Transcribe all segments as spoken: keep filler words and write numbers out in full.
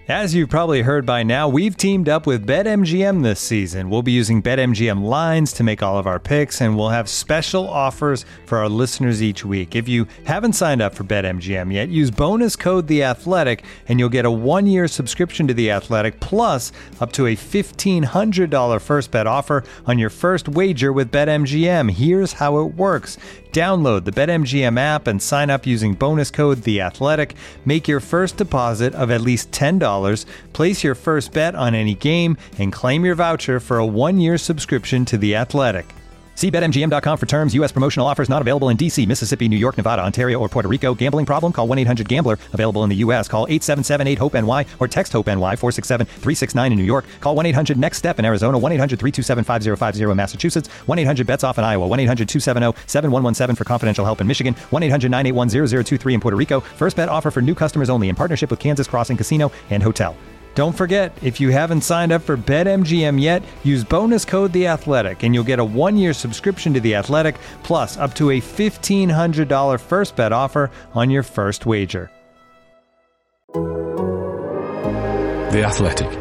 As you've probably heard by now, we've teamed up with BetMGM this season. We'll be using BetMGM lines to make all of our picks, and we'll have special offers for our listeners each week. If you haven't signed up for BetMGM yet, use bonus code The Athletic, and you'll get a one-year subscription to The Athletic, plus up to a fifteen hundred dollars first bet offer on your first wager with BetMGM. Here's how it works. Download the BetMGM app and sign up using bonus code The Athletic. Make your first deposit of at least ten dollars, place your first bet on any game, and claim your voucher for a one-year subscription to The Athletic. See Bet M G M dot com for terms. U S promotional offers not available in D C, Mississippi, New York, Nevada, Ontario, or Puerto Rico. Gambling problem? Call one eight hundred gambler. Available in the U S. Call eight seven seven eight hope N Y or text HOPE-NY four six seven three six nine in New York. Call one eight hundred next step in Arizona. one eight hundred three two seven five zero five zero in Massachusetts. one eight hundred bets off in Iowa. one eight hundred two seven zero seven one one seven for confidential help in Michigan. one eight hundred nine eight one zero zero two three in Puerto Rico. First bet offer for new customers only in partnership with Kansas Crossing Casino and Hotel. Don't forget, if you haven't signed up for BetMGM yet, use bonus code The Athletic, and you'll get a one-year subscription to The Athletic, plus up to a fifteen hundred dollars first bet offer on your first wager. The Athletic.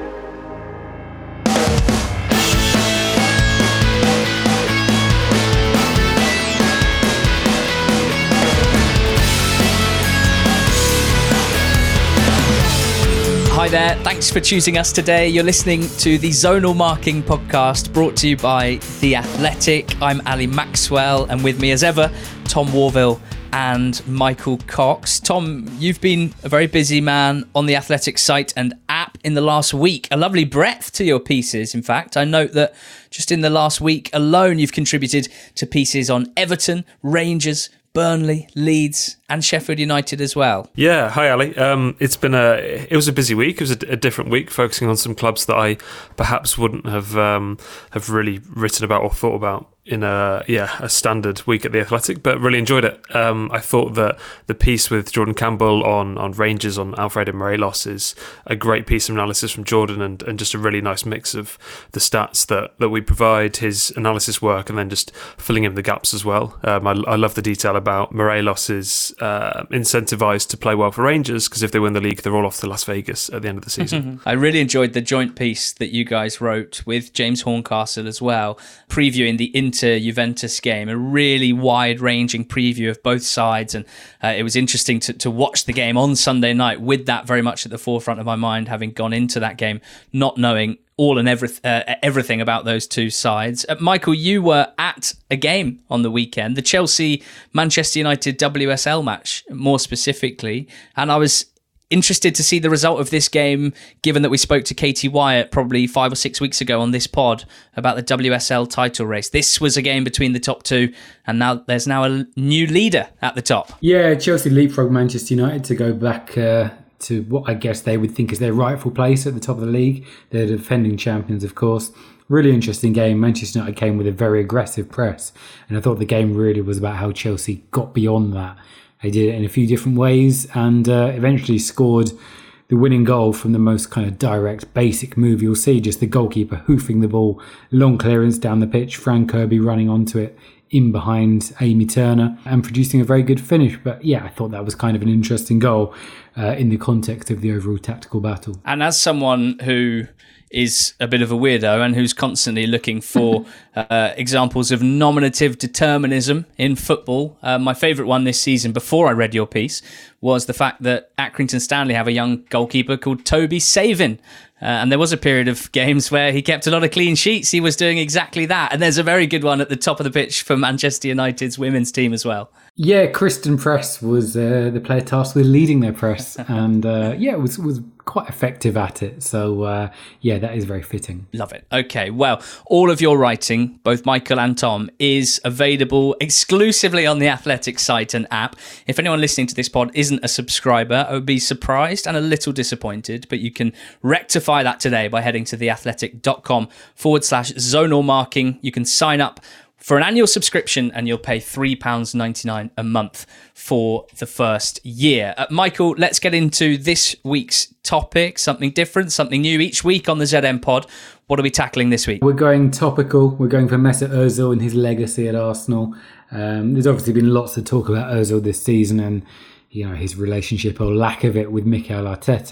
Hi there, thanks for choosing us today. You're listening to the Zonal Marking Podcast, brought to you by The Athletic. I'm Ali Maxwell, and with me as ever, Tom Warville and Michael Cox. Tom, you've been a very busy man on The Athletic site and app in the last week. A lovely breadth to your pieces, in fact. I note that just in the last week alone, you've contributed to pieces on Everton, Rangers, Burnley, Leeds, and Sheffield United as well. Yeah, hi Ali. Um, it's been a it was a busy week. It was a, a different week, focusing on some clubs that I perhaps wouldn't have um, have really written about or thought about in a yeah a standard week at The Athletic, but really enjoyed it. Um, I thought that the piece with Jordan Campbell on on Rangers on Alfredo Morelos is a great piece of analysis from Jordan, and, and just a really nice mix of the stats that, that we provide, his analysis work, and then just filling in the gaps as well. Um, I, I love the detail about Morelos is uh, incentivised to play well for Rangers, because if they win the league, they're all off to Las Vegas at the end of the season. I really enjoyed the joint piece that you guys wrote with James Horncastle as well, previewing the Inter Juventus game, a really wide-ranging preview of both sides, and uh, it was interesting to, to watch the game on Sunday night with that very much at the forefront of my mind, having gone into that game not knowing all and every, uh, everything about those two sides. Uh, Michael, you were at a game on the weekend, the Chelsea-Manchester United W S L match, more specifically, and I was interested to see the result of this game, given that we spoke to Katie Wyatt probably five or six weeks ago on this pod about the W S L title race. This was a game between the top two, and now there's now a new leader at the top. Yeah, Chelsea leapfrogged Manchester United to go back uh, to what I guess they would think is their rightful place at the top of the league. They're the defending champions, of course. Really interesting game. Manchester United came with a very aggressive press, and I thought the game really was about how Chelsea got beyond that. They did it in a few different ways, and uh, eventually scored the winning goal from the most kind of direct, basic move you'll see. Just the goalkeeper hoofing the ball, long clearance down the pitch, Frank Kirby running onto it in behind Amy Turner and producing a very good finish. But yeah, I thought that was kind of an interesting goal uh, in the context of the overall tactical battle. And as someone who is a bit of a weirdo and who's constantly looking for uh, examples of nominative determinism in football. Uh, my favourite one this season, before I read your piece, was the fact that Accrington Stanley have a young goalkeeper called Toby Savin. Uh, and there was a period of games where he kept a lot of clean sheets. He was doing exactly that. And there's a very good one at the top of the pitch for Manchester United's women's team as well. Yeah, Kristen Press was uh, the player tasked with leading their press. And uh, yeah, it was, was quite effective at it. So uh, yeah, that is very fitting. Love it. Okay, well, all of your writing, both Michael and Tom, is available exclusively on the Athletic site and app. If anyone listening to this pod isn't a subscriber, I would be surprised and a little disappointed, but you can rectify that today by heading to theathletic.com forward slash zonal marking. You can sign up for an annual subscription and you'll pay three pounds ninety-nine a month for the first year. Uh, Michael, let's get into this week's topic, something different, something new each week on the Z M pod. What are we tackling this week? We're going topical. We're going for Mesut Ozil and his legacy at Arsenal. Um, there's obviously been lots of talk about Ozil this season and you know his relationship or lack of it with Mikel Arteta.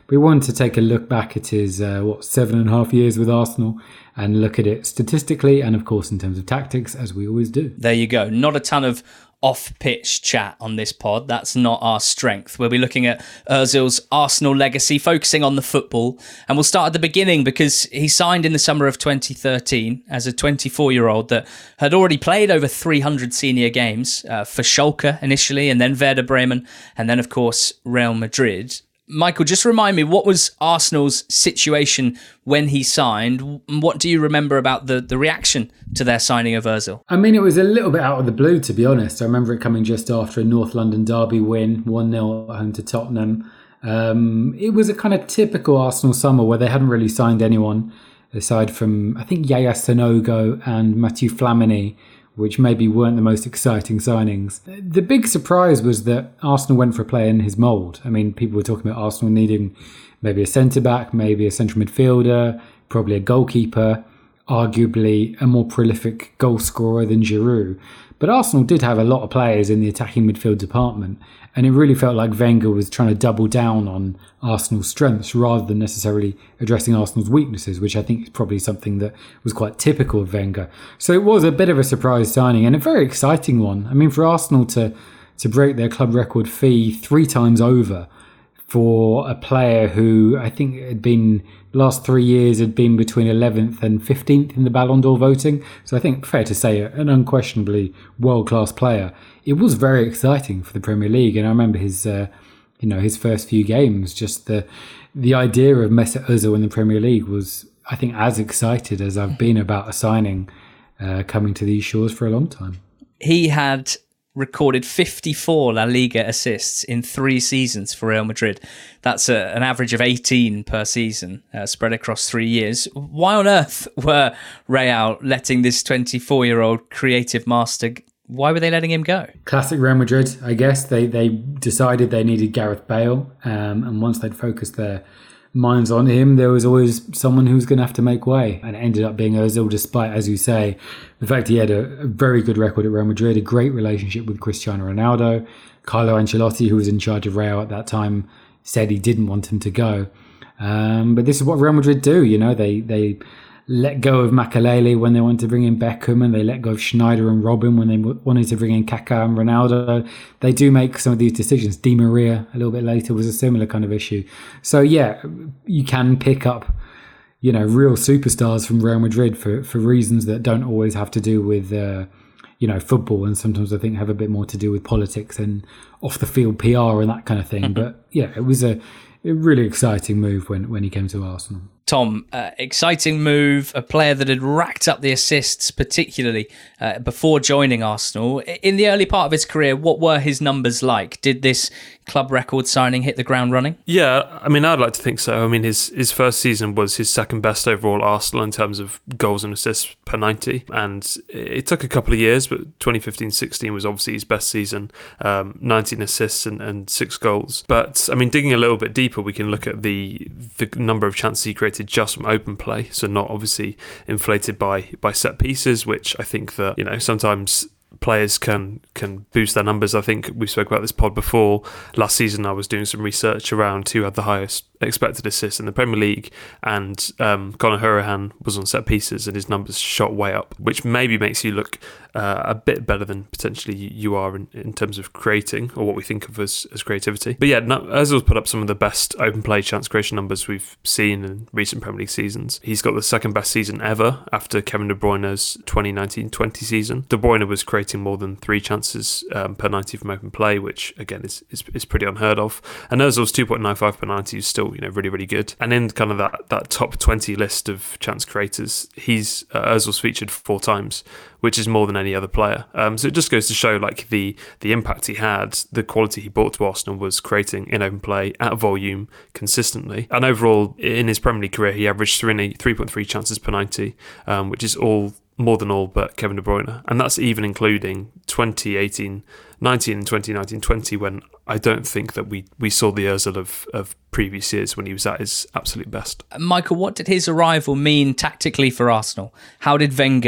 we wanted to take a look back at his, uh, what, seven and a half years with Arsenal and look at it statistically and, of course, in terms of tactics, as we always do. There you go. Not a ton of off-pitch chat on this pod. That's not our strength. We'll be looking at Ozil's Arsenal legacy, focusing on the football. And we'll start at the beginning because he signed in the summer of twenty thirteen as a twenty-four-year-old that had already played over three hundred senior games uh, for Schalke initially, and then Werder Bremen, and then, of course, Real Madrid. Michael, just remind me, what was Arsenal's situation when he signed? What do you remember about the, the reaction to their signing of Ozil? I mean, it was a little bit out of the blue, to be honest. I remember it coming just after a North London derby win, one nil at home to Tottenham. Um, it was a kind of typical Arsenal summer where they hadn't really signed anyone, aside from, I think, Yaya Sanogo and Mathieu Flamini, which maybe weren't the most exciting signings. The big surprise was that Arsenal went for a player in his mould. I mean, people were talking about Arsenal needing maybe a centre-back, maybe a central midfielder, probably a goalkeeper, arguably a more prolific goal scorer than Giroud. But Arsenal did have a lot of players in the attacking midfield department, and it really felt like Wenger was trying to double down on Arsenal's strengths rather than necessarily addressing Arsenal's weaknesses, which I think is probably something that was quite typical of Wenger. So it was a bit of a surprise signing and a very exciting one. I mean, for Arsenal to, to break their club record fee three times over for a player who I think had been, the last three years had been between eleventh and fifteenth in the Ballon d'Or voting. So I think fair to say an unquestionably world-class player. It was very exciting for the Premier League. And I remember his, uh, you know, his first few games, just the, the idea of Mesut Ozil in the Premier League was, I think, as excited as I've been about a signing uh, coming to these shores for a long time. He had recorded fifty-four La Liga assists in three seasons for Real Madrid. That's a, an average of eighteen per season, uh, spread across three years. Why on earth were Real letting this twenty-four-year-old creative master, why were they letting him go? Classic Real Madrid, I guess. They they decided they needed Gareth Bale, um, and once they'd focused their minds on him, there was always someone who was going to have to make way, and it ended up being Ozil, despite, as you say, the fact he had a, a very good record at Real Madrid, a great relationship with Cristiano Ronaldo. Carlo Ancelotti, who was in charge of Real at that time, said he didn't want him to go. Um, but this is what Real Madrid do, you know, they they let go of Makelele when they wanted to bring in Beckham, and they let go of Schneider and Robin when they wanted to bring in Kaká and Ronaldo. They do make some of these decisions. Di Maria, a little bit later, was a similar kind of issue. So yeah, you can pick up, you know, real superstars from Real Madrid for, for reasons that don't always have to do with, uh, you know, football, and sometimes I think have a bit more to do with politics and off the field P R and that kind of thing. Mm-hmm. But yeah, it was a, a really exciting move when, when he came to Arsenal. Tom, uh, exciting move, a player that had racked up the assists, particularly uh, before joining Arsenal. In the early part of his career, what were his numbers like? Did this club record signing hit the ground running? Yeah, I mean, I'd like to think so. I mean, his, his first season was his second best overall Arsenal in terms of goals and assists per ninety. And it took a couple of years, but twenty fifteen sixteen was obviously his best season, um, nineteen assists and, and six goals. But, I mean, digging a little bit deeper, we can look at the, the number of chances he created just from open play, so not obviously inflated by by set pieces, which I think that, you know, sometimes players can can boost their numbers. I think we spoke about this pod before. Last season I was doing some research around who had the highest expected assists in the Premier League, and um, Conor Hourihane was on set pieces and his numbers shot way up, which maybe makes you look uh, a bit better than potentially you are in, in terms of creating, or what we think of as, as creativity. But yeah, Ozil's put up some of the best open play chance creation numbers we've seen in recent Premier League seasons. He's got the second best season ever after Kevin De Bruyne's twenty nineteen twenty season. De Bruyne was creating more than three chances um, per ninety from open play, which again is, is, is pretty unheard of. And Ozil's two point nine five per ninety is still, you know, really, really good. And in kind of that, that top twenty list of chance creators, he's uh, Ozil's featured four times, which is more than any other player. Um, so it just goes to show like the the impact he had, the quality he brought to Arsenal was creating in open play at volume consistently. And overall, in his Premier League career, he averaged three point three chances per ninety, um, which is all more than all but Kevin De Bruyne. And that's even including twenty eighteen nineteen and twenty nineteen twenty, when I don't think that we, we saw the Ozil of, of previous years when he was at his absolute best. Michael, what did his arrival mean tactically for Arsenal? How did Wenger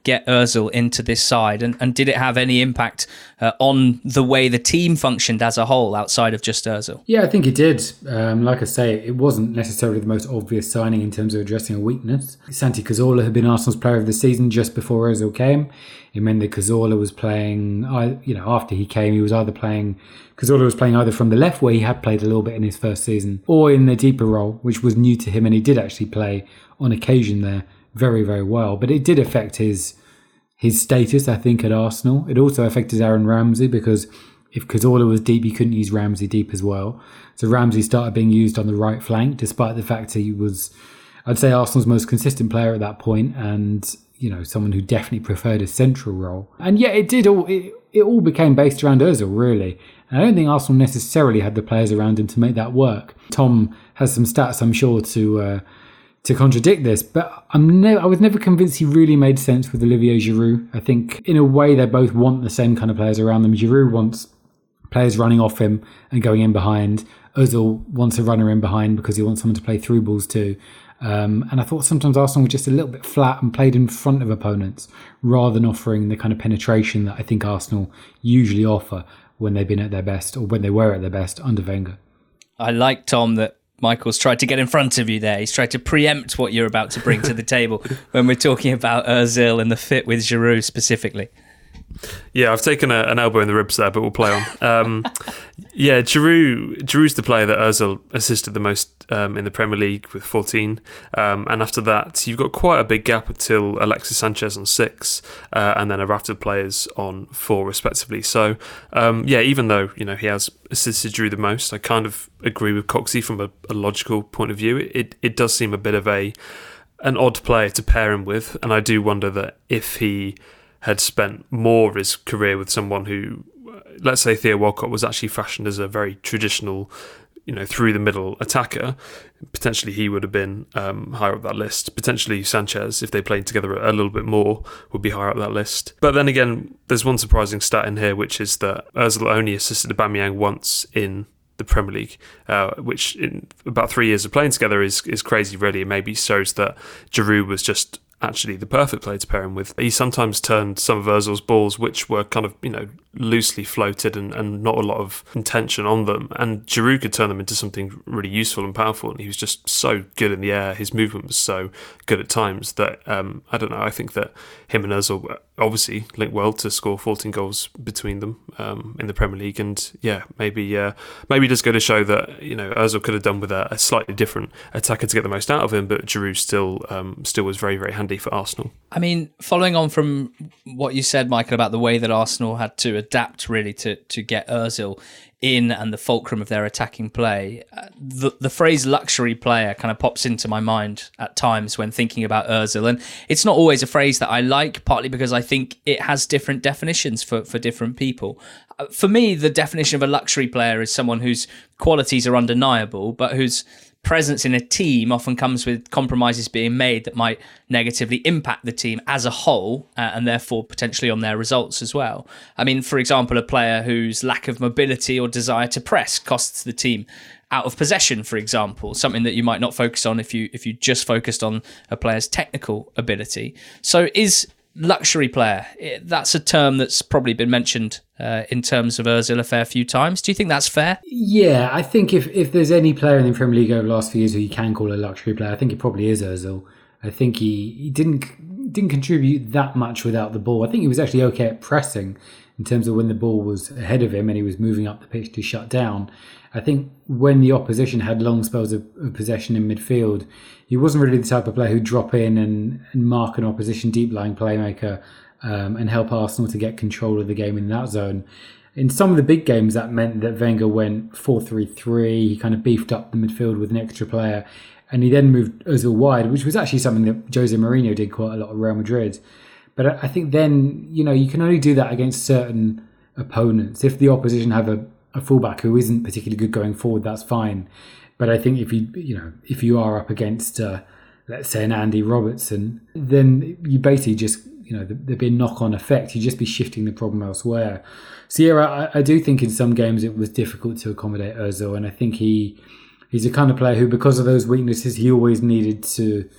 get Ozil into this side? And, and did it have any impact uh, on the way the team functioned as a whole outside of just Ozil? Yeah, I think it did. Um, like I say, it wasn't necessarily the most obvious signing in terms of addressing a weakness. Santi Cazorla had been Arsenal's player of the season just before Ozil came. It meant that Cazorla was playing, you know, after he came, he was either playing, Cazorla was playing either from the left, where he had played a little bit in his first season, or in the deeper role, which was new to him, and he did actually play on occasion there very, very well. But it did affect his his status, I think, at Arsenal. It also affected Aaron Ramsey, because if Cazorla was deep, you couldn't use Ramsey deep as well. So Ramsey started being used on the right flank, despite the fact that he was, I'd say, Arsenal's most consistent player at that point, and you know, someone who definitely preferred a central role. And yet it did all, it, it all became based around Ozil, really. And I don't think Arsenal necessarily had the players around him to make that work. Tom has some stats, I'm sure, to uh, to contradict this, but I'm ne- I was never convinced he really made sense with Olivier Giroud. I think in a way they both want the same kind of players around them. Giroud wants players running off him and going in behind. Ozil wants a runner in behind because he wants someone to play through balls too. Um, and I thought sometimes Arsenal were just a little bit flat and played in front of opponents rather than offering the kind of penetration that I think Arsenal usually offer when they've been at their best, or when they were at their best under Wenger. I like, Tom, that Michael's tried to get in front of you there. He's tried to preempt what you're about to bring to the table when we're talking about Ozil and the fit with Giroud specifically. Yeah, I've taken a, an elbow in the ribs there, but we'll play on. Um, yeah, Giroud, Giroud's the player that Ozil assisted the most um, in the Premier League with fourteen. Um, and after that, you've got quite a big gap until Alexis Sanchez on six, uh, and then a raft of players on four, respectively. So, um, yeah, even though you know he has assisted Giroud the most, I kind of agree with Coxey from a, a logical point of view. It it does seem a bit of a an odd player to pair him with, and I do wonder that if he had spent more of his career with someone who, let's say Theo Walcott, was actually fashioned as a very traditional, you know, through the middle attacker, potentially he would have been um, higher up that list. Potentially Sanchez, if they played together a little bit more, would be higher up that list. But then again, there's one surprising stat in here, which is that Ozil only assisted Aubameyang once in the Premier League, uh, which in about three years of playing together is is crazy, really. It maybe shows that Giroud was just actually the perfect player to pair him with. He sometimes turned some of Ozil's balls, which were kind of, you know, loosely floated and, and not a lot of intention on them, and Giroud could turn them into something really useful and powerful, and he was just so good in the air. His movement was so good at times that, um, I don't know, I think that him and Ozil obviously linked well to score fourteen goals between them um, in the Premier League, and yeah, maybe uh, maybe just go to show that, you know, Ozil could have done with a, a slightly different attacker to get the most out of him, but Giroud still um, still was very, very handy for Arsenal. I mean, following on from what you said, Michael, about the way that Arsenal had to adapt really to, to get Ozil in and the fulcrum of their attacking play, uh, the, the phrase luxury player kind of pops into my mind at times when thinking about Ozil. And it's not always a phrase that I like, partly because I think it has different definitions for, for different people. Uh, for me, the definition of a luxury player is someone whose qualities are undeniable, but whose presence in a team often comes with compromises being made that might negatively impact the team as a whole, uh, and therefore potentially on their results as well. I mean, for example, a player whose lack of mobility or desire to press costs the team out of possession, for example, something that you might not focus on if you if you just focused on a player's technical ability. So is luxury player, that's a term that's probably been mentioned uh, in terms of Ozil a fair few times. Do you think that's fair? Yeah, I think if, if there's any player in the Premier League over the last few years who you can call a luxury player, I think it probably is Ozil. I think he, he didn't didn't contribute that much without the ball. I think he was actually okay at pressing in terms of when the ball was ahead of him and he was moving up the pitch to shut down. I think when the opposition had long spells of, of possession in midfield, he wasn't really the type of player who'd drop in and, and mark an opposition deep-lying playmaker um, and help Arsenal to get control of the game in that zone. In some of the big games, that meant that Wenger went four three three. He kind of beefed up the midfield with an extra player, and he then moved Ozil wide, which was actually something that Jose Mourinho did quite a lot at Real Madrid. But I think then, you know, you can only do that against certain opponents. If the opposition have a, a fullback who isn't particularly good going forward, that's fine. But I think if you, you know, if you are up against, uh, let's say, an Andy Robertson, then you basically just, you know, there'd be a knock-on effect. You'd just be shifting the problem elsewhere. So yeah, I, I do think in some games it was difficult to accommodate Ozil, and I think he he's the kind of player who, because of those weaknesses, he always needed to,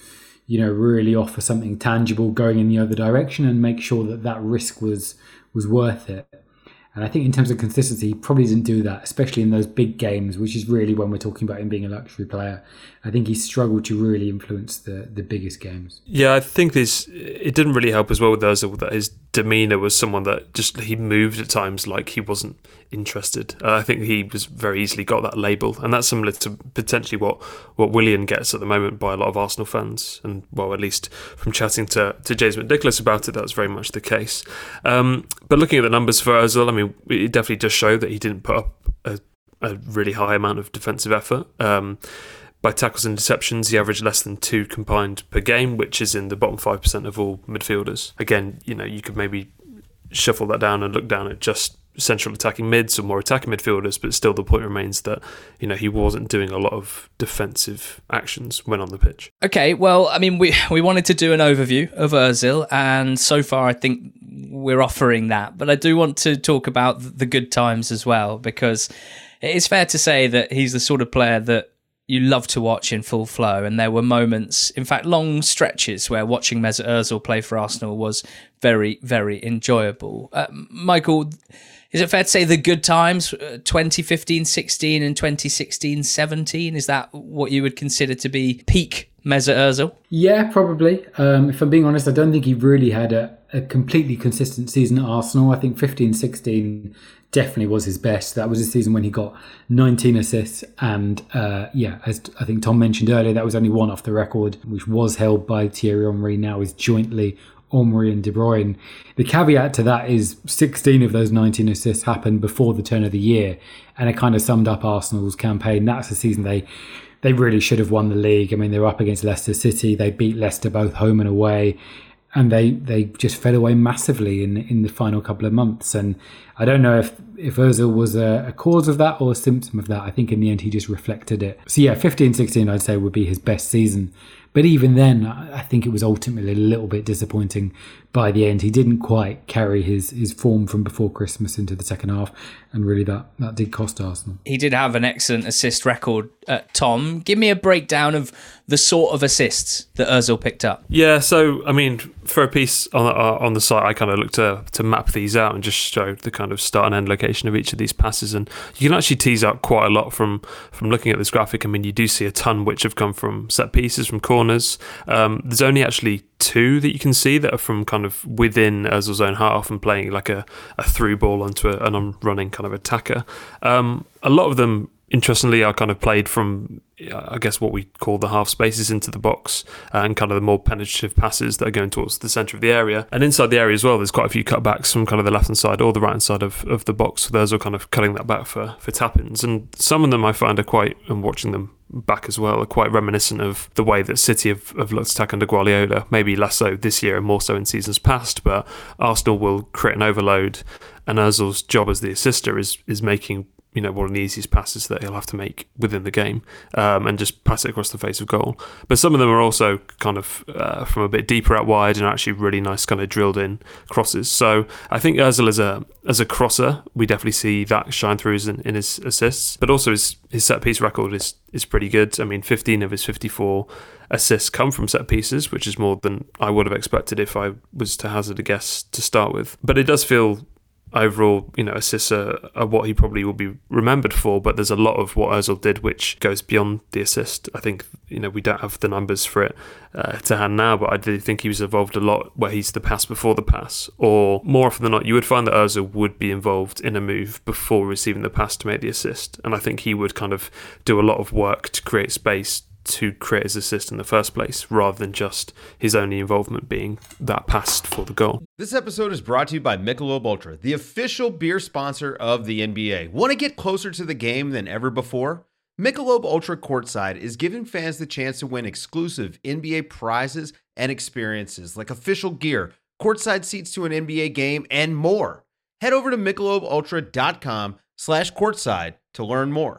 you know, really offer something tangible going in the other direction and make sure that that risk was was worth it. And I think in terms of consistency, he probably didn't do that, especially in those big games, which is really when we're talking about him being a luxury player. I think he struggled to really influence the, the biggest games. Yeah, I think this it didn't really help as well with Ozil that his demeanour was someone that just he moved at times like he wasn't interested. Uh, I think he was very easily got that label, and that's similar to potentially what, what Willian gets at the moment by a lot of Arsenal fans. And well, at least from chatting to, to James McNicholas about it, that was very much the case. Um, but looking at the numbers for Ozil, I mean, it definitely does show that he didn't put up a, a really high amount of defensive effort. Um, by tackles and interceptions, he averaged less than two combined per game, which is in the bottom five percent of all midfielders. Again, you know, you could maybe shuffle that down and look down at just central attacking mids or more attacking midfielders, but still the point remains that, you know, he wasn't doing a lot of defensive actions when on the pitch. Okay, well, I mean, we we wanted to do an overview of Ozil, and so far I think we're offering that, but I do want to talk about the good times as well, because it's fair to say that he's the sort of player that you love to watch in full flow, and there were moments, in fact long stretches, where watching Mesut Ozil play for Arsenal was very, very enjoyable. Uh, Michael, is it fair to say the good times, uh, twenty fifteen sixteen and twenty sixteen seventeen, is that what you would consider to be peak Mesut Ozil? Yeah, probably. Um, if I'm being honest, I don't think he really had a, a completely consistent season at Arsenal. I think fifteen sixteen definitely was his best. That was a season when he got nineteen assists, and uh, yeah, as I think Tom mentioned earlier, that was only one off the record, which was held by Thierry Henry, now is jointly Henry and De Bruyne. The caveat to that is sixteen of those nineteen assists happened before the turn of the year, and it kind of summed up Arsenal's campaign. That's the season they they really should have won the league. I mean, they were up against Leicester City, they beat Leicester both home and away, and they, they just fell away massively in in the final couple of months. And I don't know if, if Ozil was a, a cause of that or a symptom of that. I think in the end he just reflected it. So yeah, fifteen sixteen I'd say would be his best season. But even then, I think it was ultimately a little bit disappointing by the end. He didn't quite carry his, his form from before Christmas into the second half, and really that, that did cost Arsenal. He did have an excellent assist record. Uh, Tom, give me a breakdown of the sort of assists that Ozil picked up. Yeah, so, I mean, for a piece on the, uh, on the site, I kind of looked to, to map these out and just show the kind of start and end location of each of these passes. And you can actually tease out quite a lot from, from looking at this graphic. I mean, you do see a ton which have come from set pieces, from corners. Um, there's only actually two that you can see that are from kind of within Ozil's own half and playing like a, a through ball onto a, an on-running kind of attacker. Um, a lot of them, interestingly, are kind of played from, I guess, what we call the half spaces into the box, uh, and kind of the more penetrative passes that are going towards the centre of the area. And inside the area as well, there's quite a few cutbacks from kind of the left-hand side or the right-hand side of, of the box. So those are kind of cutting that back for, for tap-ins. And some of them I find are quite, and watching them back as well, are quite reminiscent of the way that City have, have looked attack under Guardiola, maybe less so this year and more so in seasons past, but Arsenal will create an overload, and Ozil's job as the assister is is making, you know, one of the easiest passes that he'll have to make within the game, um, and just pass it across the face of goal. But some of them are also kind of uh, from a bit deeper out wide and actually really nice kind of drilled in crosses. So I think Ozil as a as a crosser, we definitely see that shine through in, in his assists, but also his, his set piece record is is pretty good. I mean, fifteen of his fifty-four assists come from set pieces, which is more than I would have expected if I was to hazard a guess to start with. But it does feel overall, you know, assists are, are what he probably will be remembered for, but there's a lot of what Ozil did which goes beyond the assist. I think, you know, we don't have the numbers for it uh, to hand now, but I do think he was involved a lot where he's the pass before the pass, or more often than not, you would find that Ozil would be involved in a move before receiving the pass to make the assist. And I think he would kind of do a lot of work to create space to create his assist in the first place, rather than just his only involvement being that pass for the goal. This episode is brought to you by Michelob Ultra, the official beer sponsor of the N B A. Want to get closer to the game than ever before? Michelob Ultra Courtside is giving fans the chance to win exclusive N B A prizes and experiences like official gear, courtside seats to an N B A game, and more. Head over to michelobultra.com slash courtside to learn more.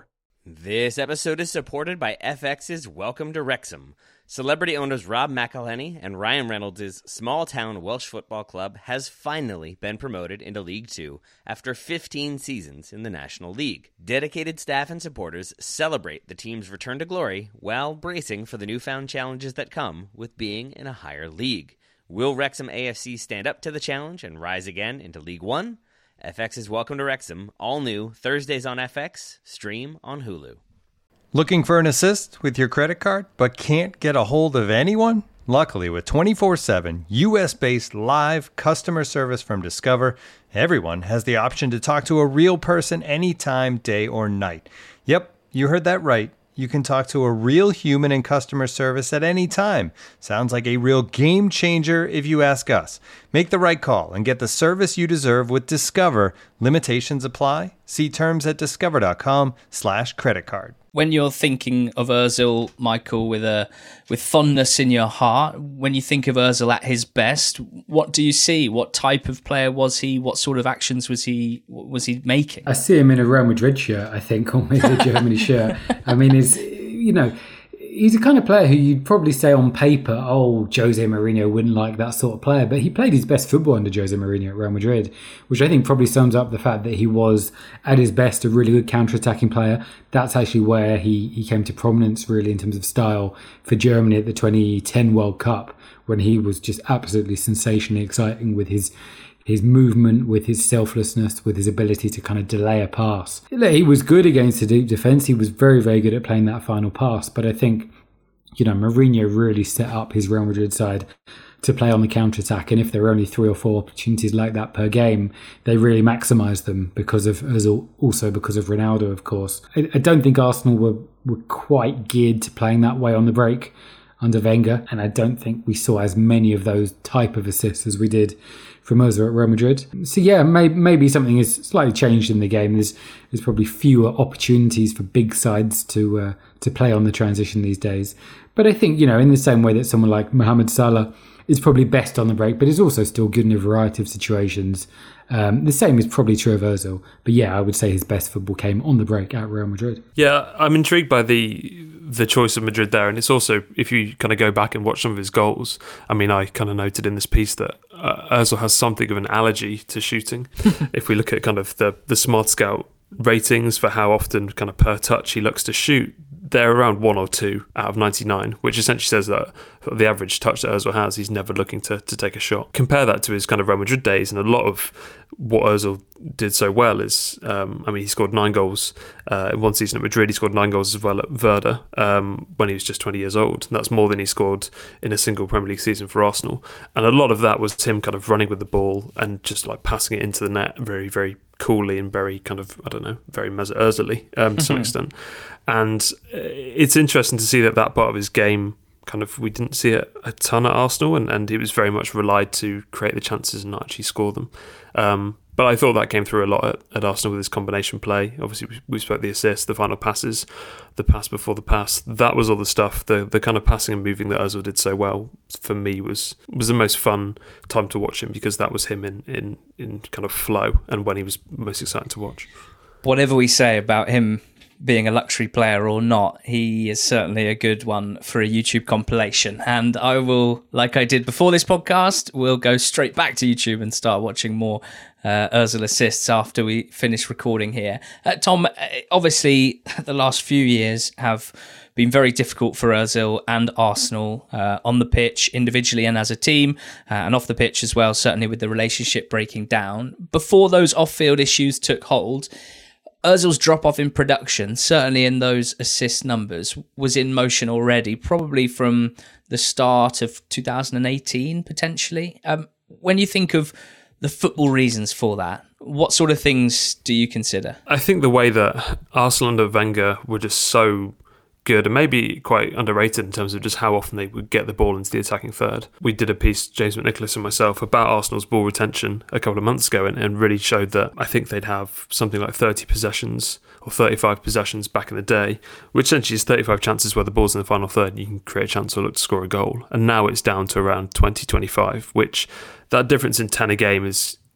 This episode is supported by F X's Welcome to Wrexham. Celebrity owners Rob McElhenney and Ryan Reynolds' small-town Welsh football club has finally been promoted into League Two after fifteen seasons in the National League. Dedicated staff and supporters celebrate the team's return to glory while bracing for the newfound challenges that come with being in a higher league. Will Wrexham A F C stand up to the challenge and rise again into League One? F X's Welcome to Wrexham, all new, Thursdays on F X, stream on Hulu. Looking for an assist with your credit card, but can't get a hold of anyone? Luckily, with twenty-four seven U S-based live customer service from Discover, everyone has the option to talk to a real person anytime, day or night. Yep, you heard that right. You can talk to a real human in customer service at any time. Sounds like a real game changer if you ask us. Make the right call and get the service you deserve with Discover. Limitations apply. See terms at discover.com slash credit card. When you're thinking of Ozil, Michael, with a with fondness in your heart, when you think of Ozil at his best, what do you see? What type of player was he? What sort of actions was he was he making? I see him in a Real Madrid shirt, I think, or maybe a Germany shirt. I mean, he's, you know, he's the kind of player who you'd probably say on paper, oh, Jose Mourinho wouldn't like that sort of player. But he played his best football under Jose Mourinho at Real Madrid, which I think probably sums up the fact that he was, at his best, a really good counter-attacking player. That's actually where he, he came to prominence, really, in terms of style for Germany at the twenty ten World Cup, when he was just absolutely sensationally exciting with his his movement, with his selflessness, with his ability to kind of delay a pass. He was good against the deep defence. He was very, very good at playing that final pass. But I think, you know, Mourinho really set up his Real Madrid side to play on the counter-attack. And if there are only three or four opportunities like that per game, they really maximise them because of, also because of Ronaldo, of course. I, I don't think Arsenal were, were quite geared to playing that way on the break under Wenger. And I don't think we saw as many of those type of assists as we did from Ozil at Real Madrid. So yeah, may, maybe something has slightly changed in the game. There's there's probably fewer opportunities for big sides to uh, to play on the transition these days. But I think, you know, in the same way that someone like Mohamed Salah is probably best on the break, but is also still good in a variety of situations. Um, the same is probably true of Ozil. But yeah, I would say his best football came on the break at Real Madrid. Yeah, I'm intrigued by the the choice of Madrid there. And it's also, if you kind of go back and watch some of his goals, I mean, I kind of noted in this piece that uh, Ozil has something of an allergy to shooting. If we look at kind of the, the Smart Scout ratings for how often kind of per touch he looks to shoot, they're around one or two out of ninety-nine, which essentially says that the average touch that Ozil has, he's never looking to, to take a shot. Compare that to his kind of Real Madrid days, and a lot of what Ozil did so well is, um, I mean, he scored nine goals uh, in one season at Madrid. He scored nine goals as well at Werder um, when he was just twenty years old. And that's more than he scored in a single Premier League season for Arsenal. And a lot of that was him kind of running with the ball and just like passing it into the net very, very coolly and very kind of, I don't know, very Mesut Ozil-y um, to some extent. And it's interesting to see that that part of his game, kind of, we didn't see it a ton at Arsenal, and, and he was very much relied to create the chances and not actually score them. Um, but I thought that came through a lot at, at Arsenal with his combination play. Obviously, we, we spoke the assists, the final passes, the pass before the pass. That was all the stuff, the the kind of passing and moving that Ozil did so well, for me, was was the most fun time to watch him, because that was him in, in, in kind of flow and when he was most exciting to watch. Whatever we say about him being a luxury player or not, he is certainly a good one for a YouTube compilation. And I will, like I did before this podcast, we'll go straight back to YouTube and start watching more uh, Ozil assists after we finish recording here. Uh, Tom, obviously the last few years have been very difficult for Ozil and Arsenal uh, on the pitch, individually and as a team, uh, and off the pitch as well, certainly with the relationship breaking down. Before those off-field issues took hold, Ozil's drop-off in production, certainly in those assist numbers, was in motion already, probably from the start of two thousand eighteen, potentially. Um, when you think of the football reasons for that, what sort of things do you consider? I think the way that Arsenal under Wenger were just so good, and maybe quite underrated in terms of just how often they would get the ball into the attacking third. We did a piece, James McNicholas and myself, about Arsenal's ball retention a couple of months ago, and, and really showed that I think they'd have something like thirty possessions or thirty-five possessions back in the day, which essentially is thirty-five chances where the ball's in the final third and you can create a chance or look to score a goal. And now it's down to around twenty, twenty-five, which that difference in ten a game is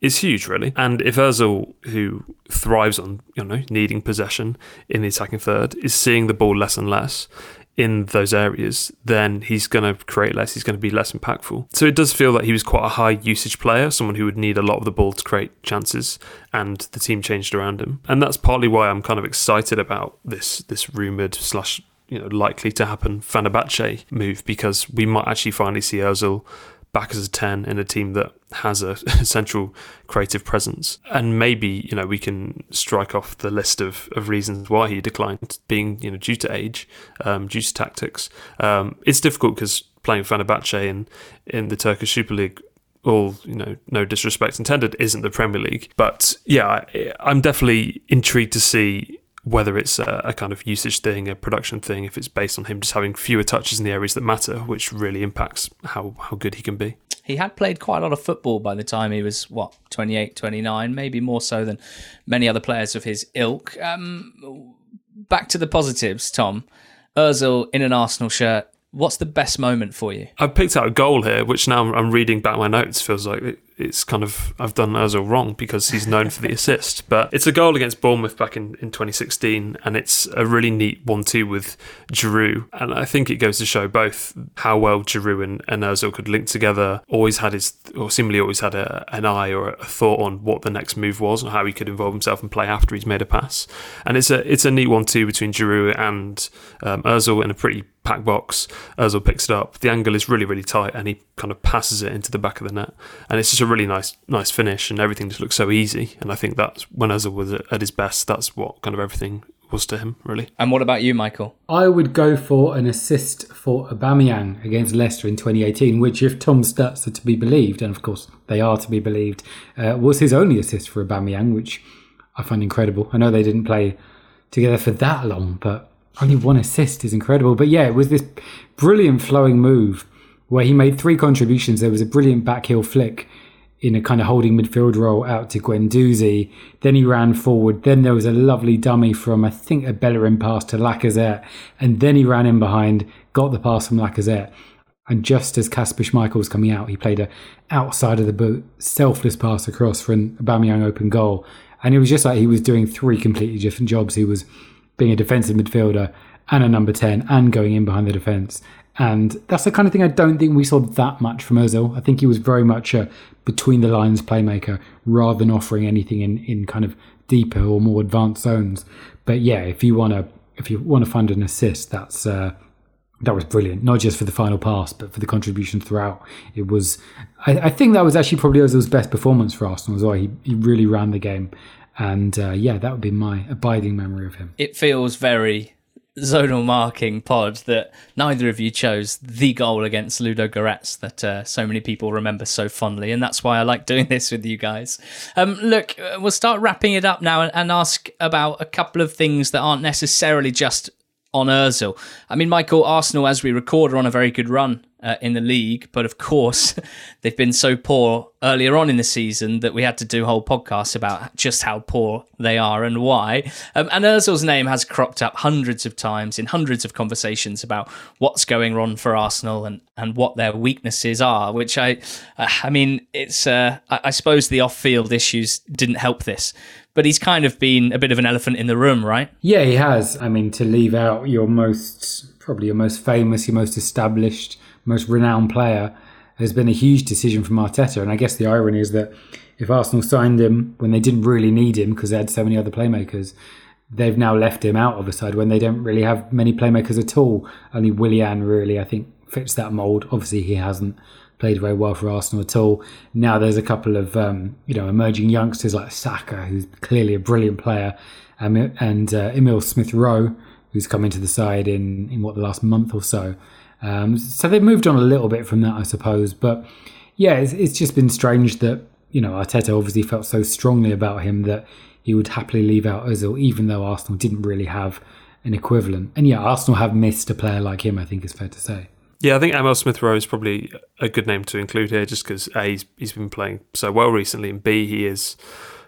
is huge, really. And if Ozil, who thrives on, you know, needing possession in the attacking third, is seeing the ball less and less in those areas, then he's going to create less, he's going to be less impactful. So it does feel that he was quite a high usage player, someone who would need a lot of the ball to create chances, and the team changed around him. And that's partly why I'm kind of excited about this this rumoured slash, you know, likely to happen Fenerbahce move, because we might actually finally see Ozil back as a ten in a team that has a central creative presence. And maybe, you know, we can strike off the list of, of reasons why he declined, being, you know, due to age, um, due to tactics. Um, it's difficult because playing Fenerbahce in, in the Turkish Super League, all, you know, no disrespect intended, isn't the Premier League. But yeah, I, I'm definitely intrigued to see whether it's a, a kind of usage thing, a production thing, if it's based on him just having fewer touches in the areas that matter, which really impacts how, how good he can be. He had played quite a lot of football by the time he was, what, twenty-eight, twenty-nine, maybe more so than many other players of his ilk. Um, back to the positives, Tom. Ozil in an Arsenal shirt. What's the best moment for you? I've picked out a goal here, which now I'm reading back my notes, feels like it, it's kind of, I've done Ozil wrong because he's known for the assist. But it's a goal against Bournemouth back in, in twenty sixteen, and it's a really neat one two with Giroud. And I think it goes to show both how well Giroud and, and Ozil could link together, always had his, or seemingly always had a, an eye or a thought on what the next move was and how he could involve himself and play after he's made a pass. And it's a it's a neat one two between Giroud and um, Ozil in a pretty packed box. Ozil picks it up. The angle is really, really tight, and he kind of passes it into the back of the net. And it's just a really nice, nice finish, and everything just looks so easy. And I think that's when Ozil was at his best. That's what kind of everything was to him, really. And what about you, Michael? I would go for an assist for Aubameyang against Leicester in twenty eighteen, which, if Tom's stats are to be believed, and of course they are to be believed, uh, was his only assist for Aubameyang, which I find incredible. I know they didn't play together for that long, but only one assist is incredible. But yeah, it was this brilliant flowing move where he made three contributions. There was a brilliant backheel flick in a kind of holding midfield role out to Guendouzi. Then he ran forward. Then there was a lovely dummy from, I think, a Bellerin pass to Lacazette. And then he ran in behind, got the pass from Lacazette. And just as Kasper Schmeichel was coming out, he played a outside of the boot, selfless pass across for an Aubameyang open goal. And it was just like he was doing three completely different jobs. He was being a defensive midfielder and a number ten and going in behind the defence. And that's the kind of thing I don't think we saw that much from Ozil. I think he was very much a between the lines playmaker rather than offering anything in, in kind of deeper or more advanced zones. But yeah, if you want to if you want to find an assist, that's uh, that was brilliant. Not just for the final pass, but for the contribution throughout. It was. I, I think that was actually probably Ozil's best performance for Arsenal as well. He he really ran the game. And uh, yeah, that would be my abiding memory of him. It feels very zonal marking pod that neither of you chose the goal against Ludo Goretz that uh, so many people remember so fondly. And that's why I like doing this with you guys. Um, look, we'll start wrapping it up now and, and ask about a couple of things that aren't necessarily just on Ozil. I mean, Michael, Arsenal, as we record, are on a very good run uh, in the league, but of course, they've been so poor earlier on in the season that we had to do whole podcasts about just how poor they are and why. Um, and Ozil's name has cropped up hundreds of times in hundreds of conversations about what's going wrong for Arsenal and, and what their weaknesses are, which I, uh, I mean, it's, uh, I, I suppose the off-field issues didn't help this. But he's kind of been a bit of an elephant in the room, right? Yeah, he has. I mean, to leave out your most, probably your most famous, your most established, most renowned player has been a huge decision from Arteta. And I guess the irony is that if Arsenal signed him when they didn't really need him because they had so many other playmakers, they've now left him out of the side when they don't really have many playmakers at all. Only Willian really, I think, fits that mould. Obviously, he hasn't played very well for Arsenal at all. Now there's a couple of um, you know emerging youngsters like Saka, who's clearly a brilliant player, um, and uh, Emil Smith-Rowe, who's come into the side in, in what, the last month or so. Um, so they've moved on a little bit from that, I suppose. But yeah, it's, it's just been strange that, you know, Arteta obviously felt so strongly about him that he would happily leave out Ozil, even though Arsenal didn't really have an equivalent. And yeah, Arsenal have missed a player like him, I think is fair to say. Yeah, I think Emil Smith-Rowe is probably a good name to include here, just because A, he's, he's been playing so well recently, and B, he is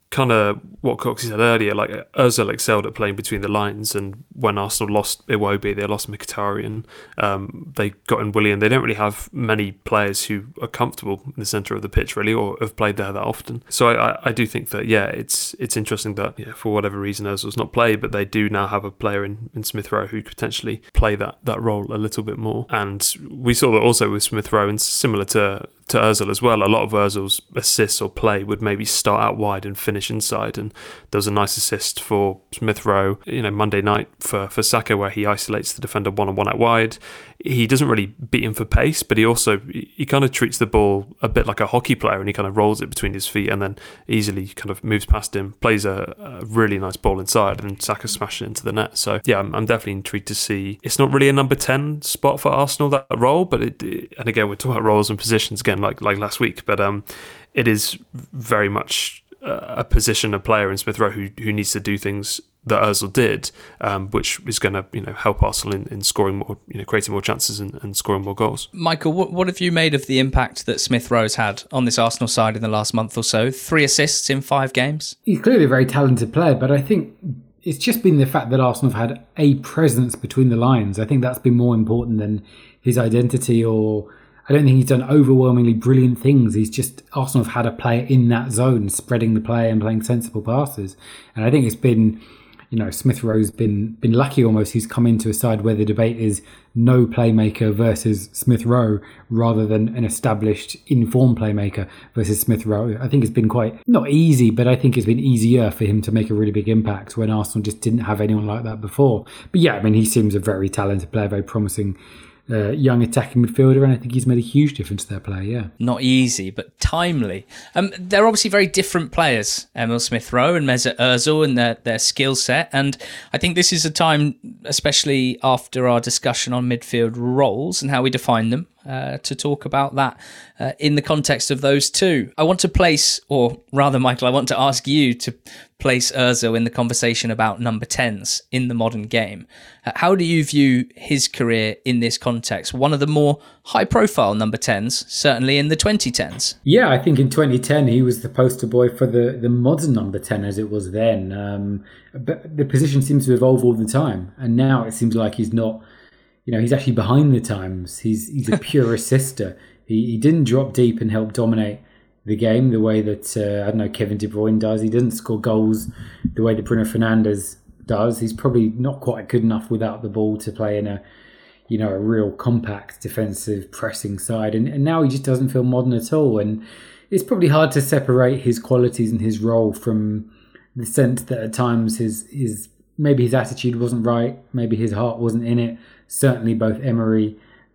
kind of what Coxie said earlier, like Ozil excelled at playing between the lines, and when Arsenal lost Iwobi, they lost Mkhitaryan, um, they got in Willian. They don't really have many players who are comfortable in the centre of the pitch, really, or have played there that often. So I, I, I do think that, yeah, it's it's interesting that, yeah, for whatever reason Ozil's not played, but they do now have a player in, in Smith Rowe who could potentially play that, that role a little bit more. And we saw that also with Smith Rowe, and similar to to Ozil as well, a lot of Ozil's assists or play would maybe start out wide and finish inside, and there was a nice assist for Smith Rowe, you know, Monday night for, for Saka, where he isolates the defender one-on-one out wide. He doesn't really beat him for pace, but he also, he kind of treats the ball a bit like a hockey player, and he kind of rolls it between his feet and then easily kind of moves past him, plays a, a really nice ball inside, and Saka smashes it into the net. So yeah, I'm, I'm definitely intrigued to see. It's not really a number ten spot for Arsenal, that role, but it, it, and again, we're talking about roles and positions again, like like last week, but um, it is very much a position, a player in Smith Rowe who who needs to do things that Ozil did, um, which is going to, you know, help Arsenal in, in scoring more, you know, creating more chances and, and scoring more goals. Michael, what, what have you made of the impact that Smith Rowe's had on this Arsenal side in the last month or so? Three assists in five games. He's clearly a very talented player, but I think it's just been the fact that Arsenal have had a presence between the lines. I think that's been more important than his identity, or I don't think he's done overwhelmingly brilliant things. He's just, Arsenal have had a player in that zone, spreading the play and playing sensible passes. And I think it's been, you know, Smith Rowe's been been lucky almost. He's come into a side where the debate is no playmaker versus Smith Rowe, rather than an established informed playmaker versus Smith Rowe. I think it's been quite, not easy, but I think it's been easier for him to make a really big impact when Arsenal just didn't have anyone like that before. But yeah, I mean, he seems a very talented player, very promising Uh, young attacking midfielder, and I think he's made a huge difference to their play, yeah. Not easy, but timely. Um, they're obviously very different players, Emil Smith Rowe and Mesut Ozil, and their, their skill set, and I think this is a time, especially after our discussion on midfield roles and how we define them, uh, to talk about that uh, in the context of those two. I want to place, or rather, Michael, I want to ask you to place Ozil in the conversation about number tens in the modern game. Uh, how do you view his career in this context? One of the more high-profile number tens, certainly in the twenty tens. Yeah, I think in twenty ten he was the poster boy for the, the modern number ten as it was then. Um, but the position seems to evolve all the time, and now it seems like he's not, you know, he's actually behind the times. He's he's a pure assister. He, he didn't drop deep and help dominate the game the way that, uh, I don't know, Kevin De Bruyne does. He doesn't score goals the way that Bruno Fernandes does. He's probably not quite good enough without the ball to play in a, you know, a real compact defensive pressing side. And, and now he just doesn't feel modern at all. And it's probably hard to separate his qualities and his role from the sense that at times his his maybe his attitude wasn't right, maybe his heart wasn't in it. Certainly both Emery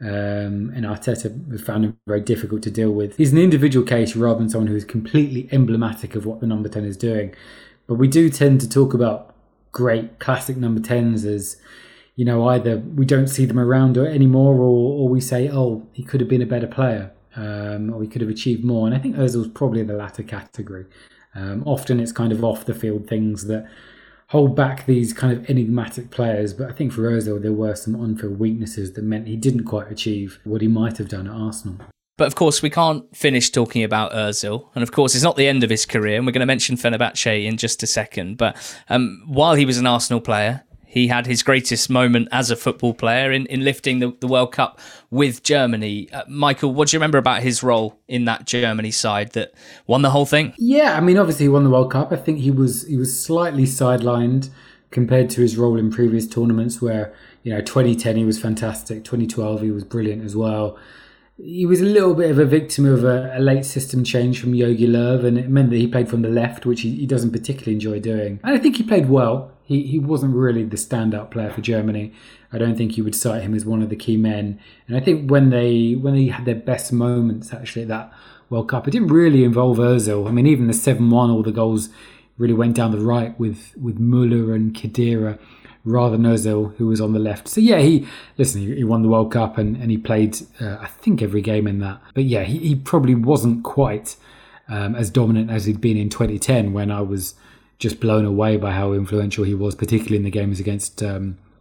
Um, and Arteta has found him very difficult to deal with. He's an individual case rather than someone who is completely emblematic of what the number ten is doing. But we do tend to talk about great classic number tens as, you know, either we don't see them around anymore, or, or we say, oh, he could have been a better player, um, or he could have achieved more. And I think Ozil's probably in the latter category. Um, often it's kind of off the field things that hold back these kind of enigmatic players, but I think for Ozil there were some on-field weaknesses that meant he didn't quite achieve what he might have done at Arsenal. But of course we can't finish talking about Ozil, and of course it's not the end of his career, and we're going to mention Fenerbahce in just a second, but um, while he was an Arsenal player, he had his greatest moment as a football player in, in lifting the, the World Cup with Germany. Uh, Michael, what do you remember about his role in that Germany side that won the whole thing? Yeah, I mean, obviously he won the World Cup. I think he was he was slightly sidelined compared to his role in previous tournaments where, you know, twenty ten he was fantastic, twenty twelve he was brilliant as well. He was a little bit of a victim of a, a late system change from Jogi Löw, and it meant that he played from the left, which he, he doesn't particularly enjoy doing. And I think he played well. He he wasn't really the standout player for Germany. I don't think you would cite him as one of the key men. And I think when they when they had their best moments actually at that World Cup, it didn't really involve Ozil. I mean, even the seven one, all the goals really went down the right with, with Müller and Khedira rather than Ozil, who was on the left. So yeah, he listen, he, he won the World Cup and, and he played, uh, I think, every game in that. But yeah, he, he probably wasn't quite um, as dominant as he'd been in twenty ten when I was just blown away by how influential he was, particularly in the games against um,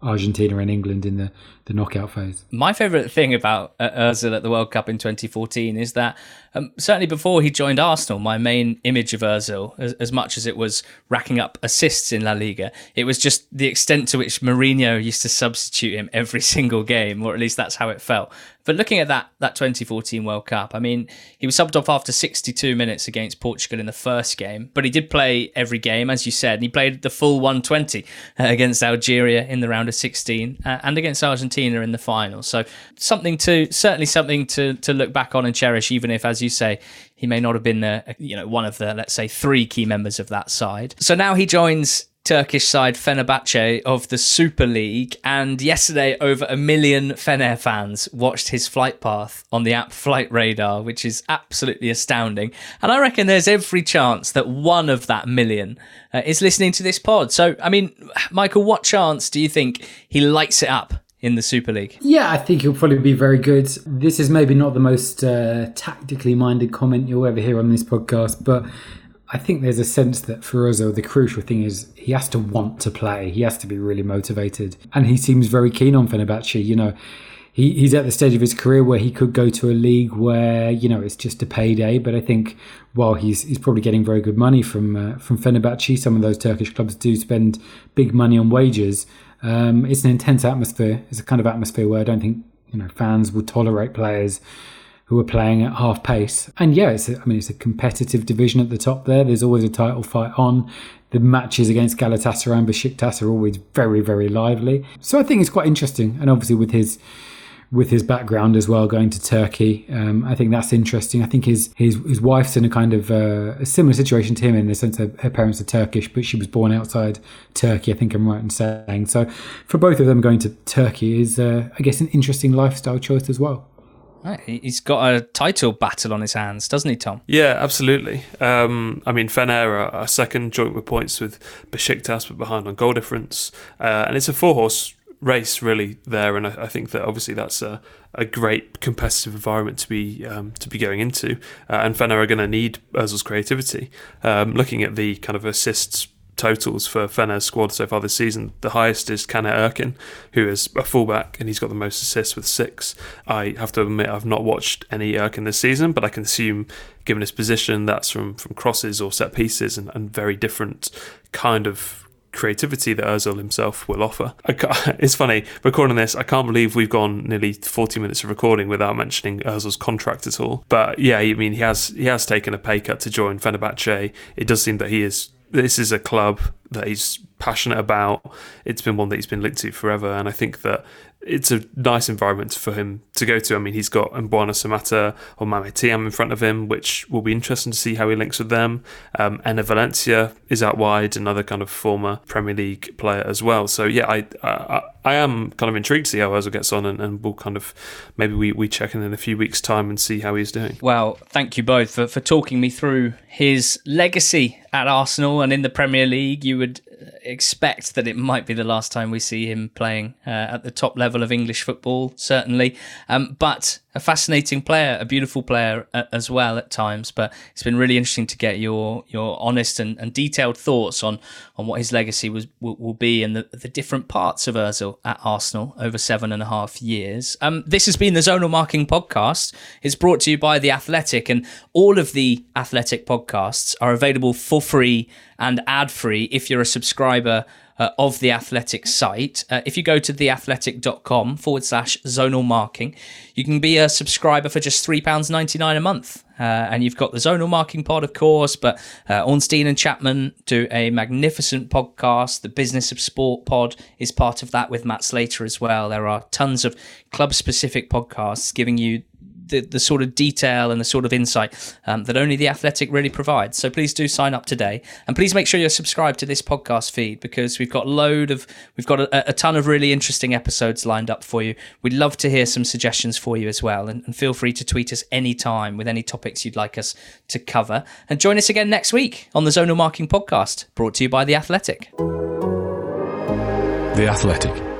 Argentina and England in the, the knockout phase. My favourite thing about uh, Ozil at the World Cup in twenty fourteen is that um, certainly before he joined Arsenal, my main image of Ozil, as, as much as it was racking up assists in La Liga, it was just the extent to which Mourinho used to substitute him every single game, or at least that's how it felt. But looking at that that twenty fourteen World Cup, I mean, he was subbed off after sixty-two minutes against Portugal in the first game, but he did play every game, as you said, and he played the full one hundred twenty uh, against Algeria in the round of sixteen uh, and against Argentina in the final. So something to certainly something to to look back on and cherish, even if, as you say, he may not have been the, you know, one of the, let's say, three key members of that side. So now he joins Turkish side Fenerbahce of the Super League, and yesterday over a million Fener fans watched his flight path on the app Flight Radar, which is absolutely astounding. And I reckon there's every chance that one of that million uh, is listening to this pod. So, I mean, Michael, what chance do you think he lights it up in the Super League? Yeah, I think he'll probably be very good. This is maybe not the most uh, tactically minded comment you'll ever hear on this podcast, but I think there's a sense that for Ozil, the crucial thing is he has to want to play. He has to be really motivated. And he seems very keen on Fenerbahce. You know, he, he's at the stage of his career where he could go to a league where, you know, it's just a payday. But I think while he's he's probably getting very good money from uh, from Fenerbahce, some of those Turkish clubs do spend big money on wages. Um, it's an intense atmosphere. It's a kind of atmosphere where I don't think, you know, fans will tolerate players who are playing at half pace. And yeah, it's a, I mean, it's a competitive division at the top there. There's always a title fight on. The matches against Galatasaray and Besiktas are always very, very lively. So I think it's quite interesting. And obviously with his with his background as well, going to Turkey, um, I think that's interesting. I think his his, his wife's in a kind of uh, a similar situation to him in the sense that her parents are Turkish, but she was born outside Turkey, I think I'm right in saying. So for both of them, going to Turkey is, uh, I guess, an interesting lifestyle choice as well. He's got a title battle on his hands, doesn't he, Tom? Yeah, absolutely. Um, I mean, Fener are second, joint with points with Besiktas, but behind on goal difference. Uh, and it's a four-horse race, really, there. And I, I think that obviously that's a, a great competitive environment to be um, to be going into. Uh, and Fener are going to need Ozil's creativity. Um, looking at the kind of assists totals for Fener's squad so far this season, the highest is Caner Erkin, who is a fullback, and he's got the most assists with six. I have to admit I've not watched any Erkin this season, but I can assume, given his position, that's from, from crosses or set pieces, and, and very different kind of creativity that Ozil himself will offer. It's funny, recording this, I can't believe we've gone nearly forty minutes of recording without mentioning Ozil's contract at all. But yeah, I mean, he has he has taken a pay cut to join Fenerbahce. It does seem that he is This is a club that he's passionate about. It's been one that he's been linked to forever, and I think that it's a nice environment for him to go to. I mean, he's got Mbwana Samatta or Mame Thiam in front of him, which will be interesting to see how he links with them. Um, Enner Valencia is out wide, another kind of former Premier League player as well. So yeah, I I, I am kind of intrigued to see how Ozil gets on, and, and we'll kind of maybe we, we check in in a few weeks' time and see how he's doing. Well, thank you both for, for talking me through his legacy at Arsenal and in the Premier League. You would expect that it might be the last time we see him playing uh, at the top level of English football, certainly. Um, but a fascinating player, a beautiful player uh, as well at times. But it's been really interesting to get your your honest and, and detailed thoughts on on what his legacy was will, will be, and the, the different parts of Ozil at Arsenal over seven and a half years. Um, this has been the Zonal Marking Podcast. It's brought to you by The Athletic, and all of the Athletic podcasts are available for free and ad-free if you're a subscriber uh, of the Athletic site. Uh, if you go to theathletic.com forward slash zonal marking, you can be a subscriber for just three pounds ninety-nine a month. Uh, and you've got the Zonal Marking Pod, of course, but uh, Ornstein and Chapman do a magnificent podcast. The Business of Sport Pod is part of that with Matt Slater as well. There are tons of club-specific podcasts giving you The, the sort of detail and the sort of insight um, that only The Athletic really provides. So please do sign up today, and please make sure you're subscribed to this podcast feed, because we've got a load of we've got a, a ton of really interesting episodes lined up for you. We'd love to hear some suggestions for you as well, and, and feel free to tweet us anytime with any topics you'd like us to cover. And join us again next week on the Zonal Marking Podcast, brought to you by The Athletic. The Athletic.